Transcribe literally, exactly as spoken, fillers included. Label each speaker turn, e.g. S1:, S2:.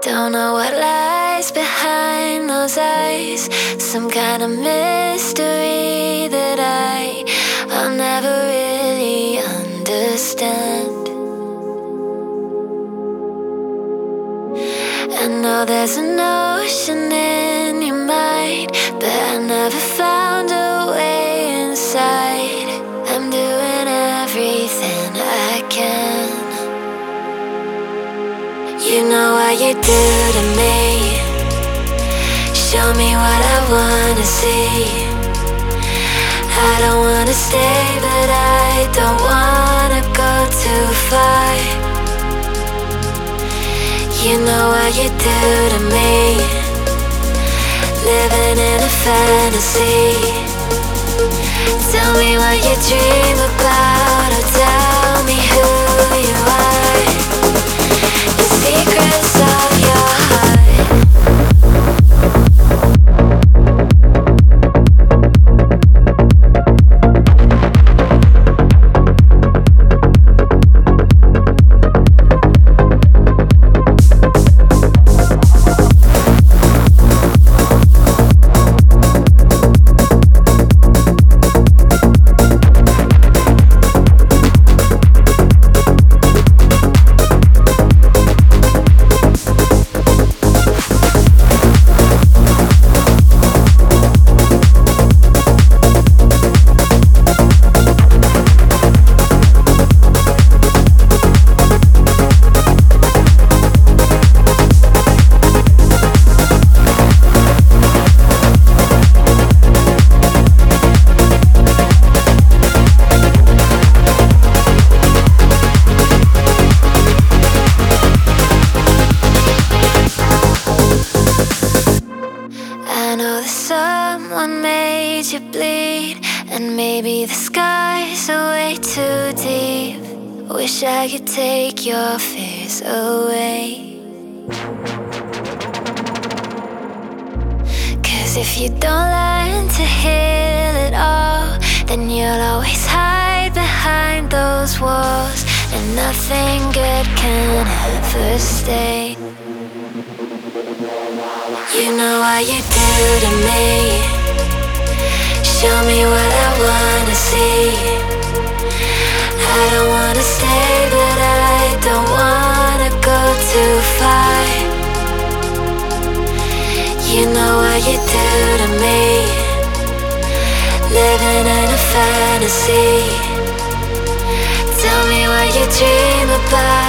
S1: Don't know what lies behind those eyes. Some kind of mystery that I, I'll never really understand. I know there's an ocean in your mind, but I never found a way inside. I'm doing everything I can. You know what you do to me. Show me what I wanna see. I don't wanna stay, but I don't wanna go too far. You know what you do to me. Living in a fantasy. Tell me what you dream about, or tell me who you are. The secrets of your heart. Someone made you bleed, and maybe the skies are way too deep. Wish I could take your fears away. Cause if you don't learn to heal it all, then you'll always hide behind those walls, and nothing good can ever stay. You know what you do to me. Show me what I wanna see. I don't wanna stay, but I don't wanna go too far. You know what you do to me. Living in a fantasy. Tell me what you dream about.